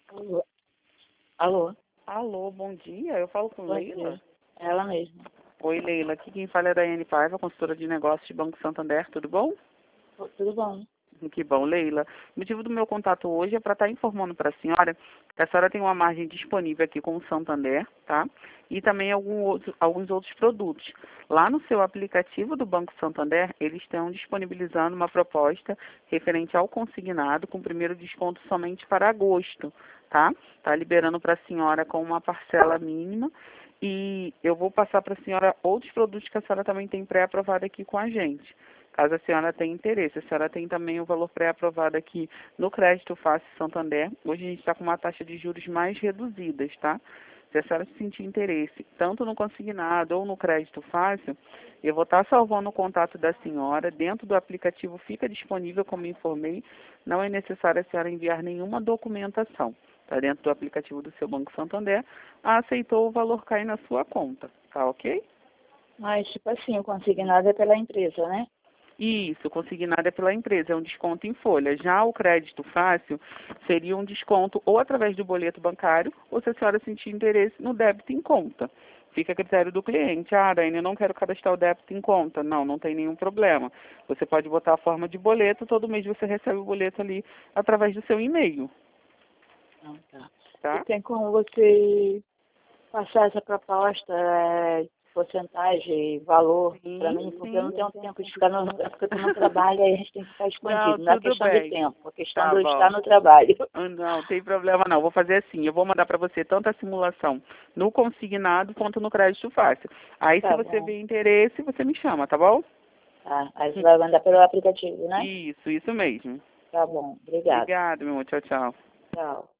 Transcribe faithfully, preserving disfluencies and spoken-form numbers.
Alô? Alô? Alô, bom dia. Eu falo com Bom Leila? dia. Ela mesma. Oi, Leila. Aqui quem fala é a Daiane Paiva, consultora de negócios de Banco Santander. Tudo bom? Ô, Tudo bom? Que bom, Leila. O motivo do meu contato hoje é para estar informando para a senhora que a senhora tem uma margem disponível aqui com o Santander, tá? E também algum outro, alguns outros produtos. Lá no seu aplicativo do Banco Santander, eles estão disponibilizando uma proposta referente ao consignado com primeiro desconto somente para agosto, tá? Tá liberando para a senhora com uma parcela mínima. E eu vou passar para a senhora outros produtos que a senhora também tem pré-aprovado aqui com a gente. Caso a senhora tenha interesse, a senhora tem também o valor pré-aprovado aqui no Crédito Fácil Santander. Hoje a gente está com uma taxa de juros mais reduzidas, tá? Se a senhora sentir interesse, tanto no consignado ou no Crédito Fácil, eu vou estar salvando o contato da senhora. Dentro do aplicativo fica disponível, como informei, não é necessário a senhora enviar nenhuma documentação. Está dentro do aplicativo do seu Banco Santander. Ah, aceitou, o valor cai na sua conta, tá ok? Mas, tipo assim, o consignado é pela empresa, né? Isso, consignado é pela empresa, é um desconto em folha. Já o crédito fácil seria um desconto ou através do boleto bancário, ou se a senhora sentir interesse no débito em conta. Fica a critério do cliente. Ah, Daiane, eu não quero cadastrar o débito em conta. Não, não tem nenhum problema. Você pode botar a forma de boleto, todo mês você recebe o boleto ali através do seu e-mail. Não, tá. E Tá? tem como você passar essa proposta, é, porcentagem, valor, para Sim, mim, porque eu não sim. tenho tempo de ficar no, é porque eu estou no trabalho, aí a gente tem que ficar Não, escondido. Não é tudo questão de bem. tempo, a questão Tá de eu estar bom. no trabalho. Ah, não, tem problema não. Vou fazer assim, eu vou mandar para você tanto a simulação no consignado quanto no crédito fácil. Aí se Tá você bom. vê interesse, você me chama, tá bom? Tá. Aí você vai mandar pelo aplicativo, né? Isso, isso mesmo. Tá bom. Obrigada. Obrigada, meu amor. Tchau, tchau. Tchau.